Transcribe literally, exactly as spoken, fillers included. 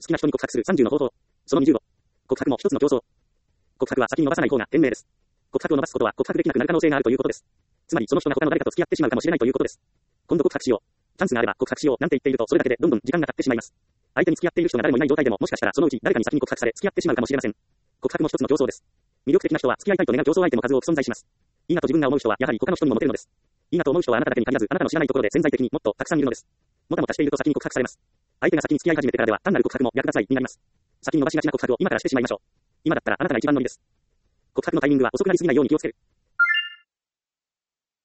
きな人に告白するさんじゅうの方法。そのにじゅうご。告白も一つの競争。告白は先に伸ばさない方が賢明です。告白を伸ばすことは告白できなくなる可能性があるということです。つまりその人が他の誰かと付き合ってしまうかもしれないということです。今度告白しよう。チャンスがあれば告白しようなんて言っているとそれだけでどんどん時間が経ってしまいます。相手に付き合っている人が誰もいない状態でももしかしたらそのうち誰かに先に告白され付き合ってしまうかもしれません。告白も一つの競争です。魅力的な人は付き合いたいと願う競争相手も数多く存在します。いいなと自分が思う人はやはり他の人にもモテるのです。いいなと思う人はあなただけに限らずあなたの知らないところで潜在的にもっとたくさんいるのです。もたもたしていると先に告白されます。相手が先に付き合い始めてからでは単なる告白も逆がさいになります。先に伸ばしがちな告白を今からしてしまいましょう。今だったらあなたが一番乗りです。告白のタイミングは遅くなりすぎないように気をつける。